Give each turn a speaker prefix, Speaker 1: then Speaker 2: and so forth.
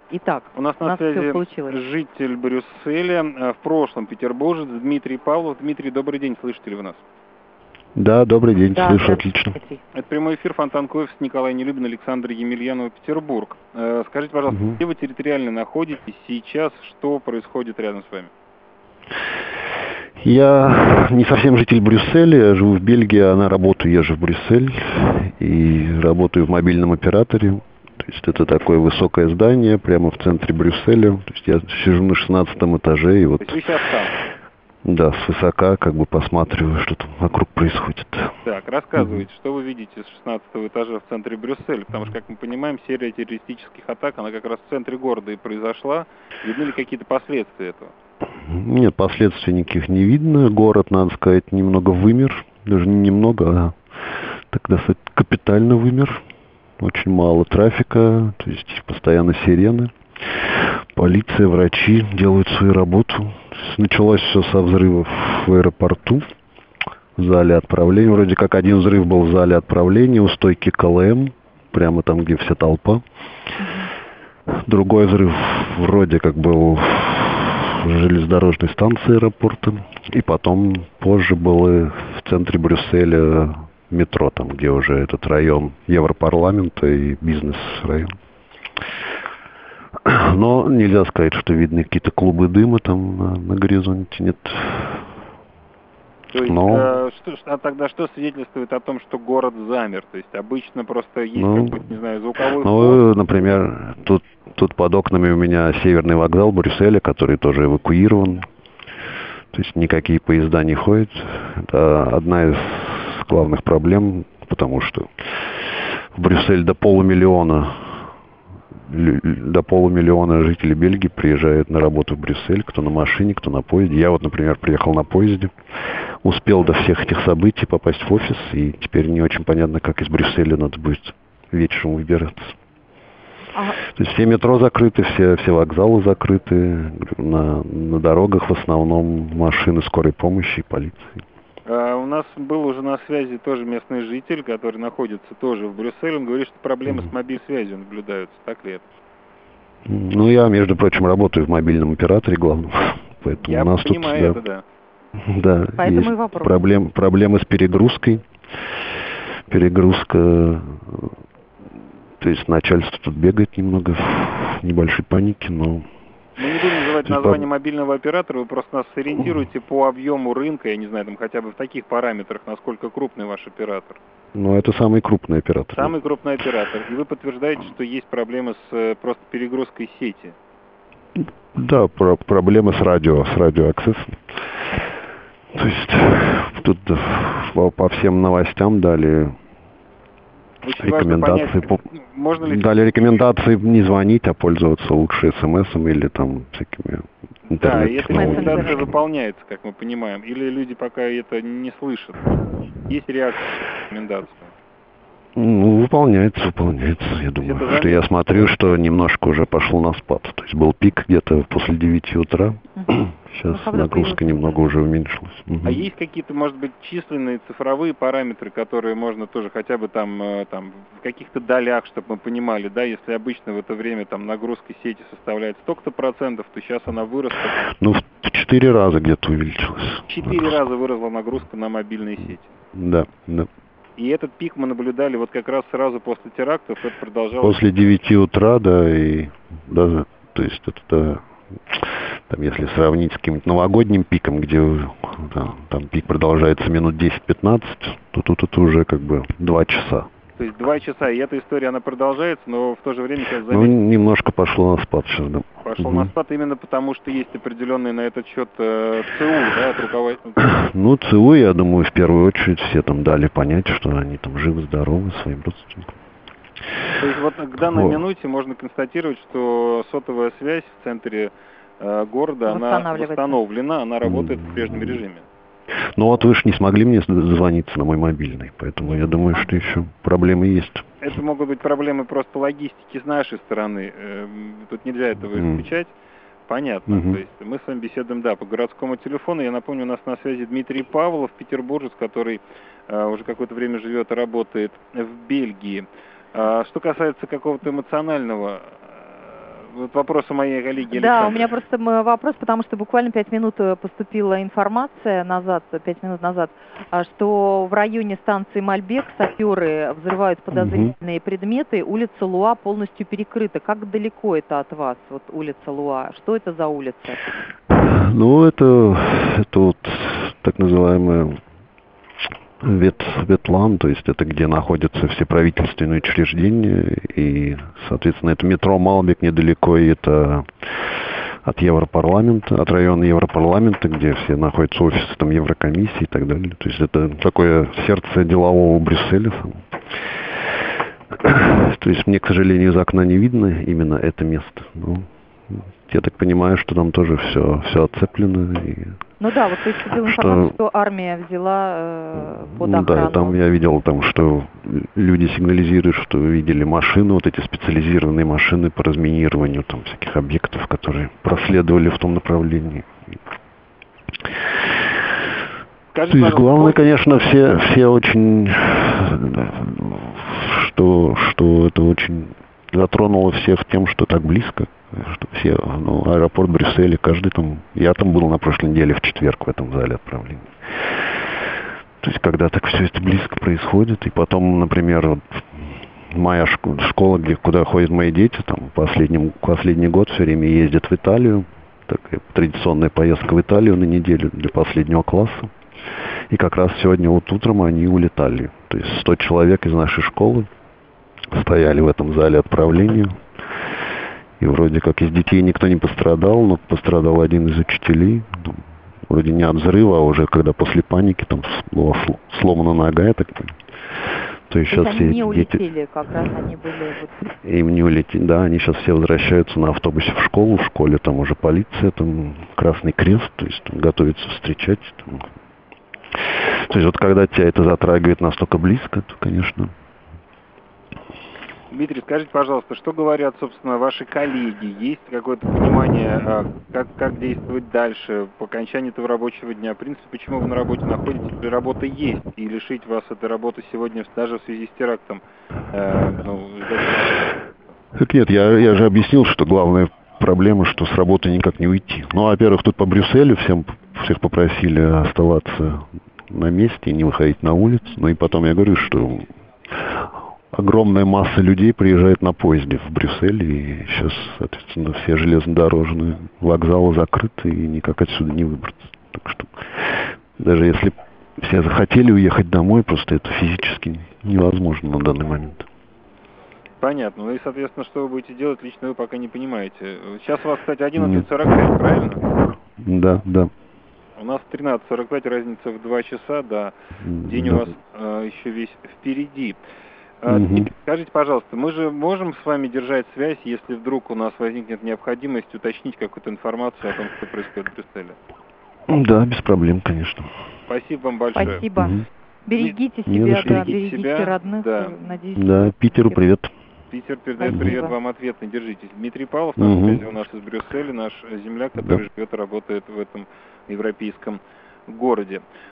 Speaker 1: Итак,
Speaker 2: У нас на
Speaker 1: все
Speaker 2: связи
Speaker 1: получилось.
Speaker 2: житель Брюсселя, в прошлом петербуржец Дмитрий Павлов. Дмитрий, добрый день, слышите ли вы нас?
Speaker 3: Да, добрый день,
Speaker 1: Да,
Speaker 3: слышу отлично.
Speaker 2: Это прямой эфир, Фонтан Коэфс, Николай Нелюбин, Александр Емельянов, Петербург. Скажите, пожалуйста, где вы территориально находитесь сейчас, что происходит рядом с вами?
Speaker 3: Я не совсем житель Брюсселя, я живу в Бельгии, а на работу езжу в Брюссель и работаю в мобильном операторе. То есть это такое высокое здание прямо в центре Брюсселя. То есть я сижу на 16-м этаже и вот...
Speaker 2: То есть вы сейчас там?
Speaker 3: Да, свысока как бы посматриваю, что там вокруг происходит.
Speaker 2: Так, рассказывайте, что вы видите с 16-го этажа в центре Брюсселя, потому что, как мы понимаем, серия террористических атак, она как раз в центре города и произошла. Видны ли какие-то последствия этого?
Speaker 3: Нет, последствий никаких не видно. Город, надо сказать, немного вымер. Даже не немного, а тогда капитально вымер. Очень мало трафика, то есть постоянно сирены. Полиция, врачи делают свою работу. Началось все со взрывов в аэропорту, в зале отправления. Вроде как один взрыв был в зале отправления у стойки КЛМ, прямо там, где вся толпа. Другой взрыв вроде как был в железнодорожной станции аэропорта. И потом, позже было в центре Брюсселя метро, там, где уже этот район Европарламента и бизнес-район. Но нельзя сказать, что видны какие-то клубы дыма там на горизонте, нет.
Speaker 2: То есть, тогда что свидетельствует о том, что город замер? То есть обычно просто есть какой-то, не знаю, звуковой фон?
Speaker 3: Например, тут под окнами у меня северный вокзал Брюсселя, который тоже эвакуирован. То есть никакие поезда не ходят. Это одна из главных проблем, потому что в Брюссель до полумиллиона жителей Бельгии приезжают на работу в Брюссель, кто на машине, кто на поезде. Я вот, например, приехал на поезде, успел до всех этих событий попасть в офис, и теперь не очень понятно, как из Брюсселя надо будет вечером выбираться. То есть все метро закрыты, все вокзалы закрыты, на дорогах в основном машины скорой помощи и полиции.
Speaker 2: У нас был уже на связи тоже местный житель, который находится тоже в Брюсселе. Он говорит, что проблемы с мобильной связью наблюдаются. Так ли это?
Speaker 3: Ну, я, между прочим, работаю в мобильном операторе главном. Поэтому
Speaker 2: я
Speaker 3: у нас
Speaker 2: понимаю
Speaker 3: тут,
Speaker 2: это,
Speaker 3: да, есть проблемы с перегрузкой. Перегрузка, то есть начальство тут бегает немного в небольшой панике, но...
Speaker 2: Мы не будем называть название мобильного оператора, вы просто нас сориентируете по объему рынка, я не знаю, там хотя бы в таких параметрах, насколько крупный ваш оператор.
Speaker 3: Ну, это самый крупный оператор.
Speaker 2: Самый крупный оператор. И вы подтверждаете, что есть проблемы с просто перегрузкой сети?
Speaker 3: Да, проблемы с радиоаксессом. То есть тут по всем новостям дали рекомендации. Дали рекомендации не звонить, а пользоваться лучше СМСом или там всякими интернет-технологиями.
Speaker 2: Да, и эта рекомендация выполняется, как мы понимаем. Или люди пока это не слышат. Есть реакция на рекомендацию?
Speaker 3: Ну, выполняется. Я думаю, что я смотрю, что немножко уже пошло на спад. То есть был пик где-то после 9 утра. Сейчас нагрузка немного уже уменьшилась.
Speaker 2: А есть какие-то, может быть, численные цифровые параметры, которые можно тоже хотя бы там в каких-то долях, чтобы мы понимали, да, если обычно в это время там нагрузка сети составляет столько-то процентов, то сейчас она выросла.
Speaker 3: Ну, в 4 раза где-то увеличилась.
Speaker 2: В 4 раза выросла нагрузка на мобильные сети.
Speaker 3: Да.
Speaker 2: И этот пик мы наблюдали вот как раз сразу после терактов, это продолжалось...
Speaker 3: После 9 утра, да, и даже, то есть это, там, если сравнить с каким-то новогодним пиком, где там пик продолжается минут 10-15, то тут это уже как бы 2 часа.
Speaker 2: То есть 2 часа, и эта история, она продолжается, но в то же время сейчас
Speaker 3: заметили... Ну, немножко пошло на спад сейчас, да.
Speaker 2: Пошло на спад именно потому, что есть определенные на этот счет ЦУ, да, от руководителя?
Speaker 3: Ну, ЦУ, я думаю, в первую очередь все там дали понять, что они там живы-здоровы своим родственникам.
Speaker 2: То есть вот к данной минуте можно констатировать, что сотовая связь в центре города, она восстановлена, она работает в прежнем режиме.
Speaker 3: Ну вот вы же не смогли мне дозвониться на мой мобильный, поэтому я думаю, что еще проблемы есть.
Speaker 2: Это могут быть проблемы просто логистики с нашей стороны. Тут нельзя этого исключать. Понятно. То есть мы с вами беседуем, да, по городскому телефону. Я напомню, у нас на связи Дмитрий Павлов, петербуржец, который уже какое-то время живет и работает в Бельгии. Что касается какого-то эмоционального Вот вопрос у моей коллеги
Speaker 1: Да,
Speaker 2: Александры.
Speaker 1: у меня просто вопрос, потому что буквально 5 минут поступила информация назад, 5 минут назад, что в районе станции Мальбек саперы взрывают подозрительные предметы, улица Луа полностью перекрыта. Как далеко это от вас, вот улица Луа? Что это за улица?
Speaker 3: Ну, это вот так называемая Ветлан, то есть это где находятся все правительственные учреждения, и, соответственно, это метро Малбек недалеко, и это от Европарламента, от района Европарламента, где все находятся офисы там Еврокомиссии и так далее. То есть это такое сердце делового Брюсселя. То есть мне, к сожалению, из окна не видно именно это место. Но я так понимаю, что там тоже все оцеплено. И
Speaker 1: ну да, вот поступила информация, что армия взяла под охрану.
Speaker 3: Да, там я видел, там, что люди сигнализируют, что видели машины, вот эти специализированные машины по разминированию там всяких объектов, которые проследовали в том направлении.
Speaker 2: Скажи,
Speaker 3: то есть главное, конечно, все очень, что это очень затронуло всех тем, что так близко. Что все, аэропорт Брюсселя, каждый там, я там был на прошлой неделе в четверг в этом зале отправления. То есть, когда так все это близко происходит, и потом, например, вот моя школа, куда ходят мои дети, там, последний год все время ездят в Италию, такая традиционная поездка в Италию на неделю для последнего класса. И как раз сегодня вот утром они улетали. То есть 100 человек из нашей школы стояли в этом зале отправления. И вроде как из детей никто не пострадал, но пострадал один из учителей. Вроде не от взрыва, а уже когда после паники там была сломана нога, я так понимаю. То есть сейчас
Speaker 1: они
Speaker 3: все
Speaker 1: не
Speaker 3: дети...
Speaker 1: улетели, как раз они были...
Speaker 3: Им не улетели, да, они сейчас все возвращаются на автобусе в школу, в школе там уже полиция, там Красный Крест, то есть там, готовится встречать. Там. То есть вот когда тебя это затрагивает настолько близко, то, конечно...
Speaker 2: Дмитрий, скажите, пожалуйста, что говорят, собственно, ваши коллеги? Есть какое-то понимание, как действовать дальше по окончании этого рабочего дня? В принципе, почему вы на работе находитесь, если работа есть, и лишить вас этой работы сегодня даже в связи с терактом?
Speaker 3: Так нет, я же объяснил, что главная проблема, что с работы никак не уйти. Ну, во-первых, тут по Брюсселю всех попросили оставаться на месте и не выходить на улицу. Ну и потом я говорю, что... Огромная масса людей приезжает на поезде в Брюссель, и сейчас, соответственно, все железнодорожные вокзалы закрыты, и никак отсюда не выбраться. Так что даже если все захотели уехать домой, просто это физически невозможно на данный момент.
Speaker 2: Понятно. Ну и, соответственно, что вы будете делать, лично вы пока не понимаете. Сейчас у вас, кстати, 11:45, правильно?
Speaker 3: Да.
Speaker 2: У нас 13:45, разница в 2 часа, да. День у вас еще весь впереди. Скажите, пожалуйста, мы же можем с вами держать связь, если вдруг у нас возникнет необходимость уточнить какую-то информацию о том, что происходит в Брюсселе?
Speaker 3: Да, без проблем, конечно.
Speaker 2: Спасибо вам большое.
Speaker 1: Спасибо. Берегите себя, да, берегите родных.
Speaker 2: Да.
Speaker 1: Надеюсь,
Speaker 3: да, Питеру привет.
Speaker 2: Питер передает привет вам ответный, держитесь. Дмитрий Павлов, на связи у нас из Брюсселя, наш земляк, который живет и работает в этом европейском городе.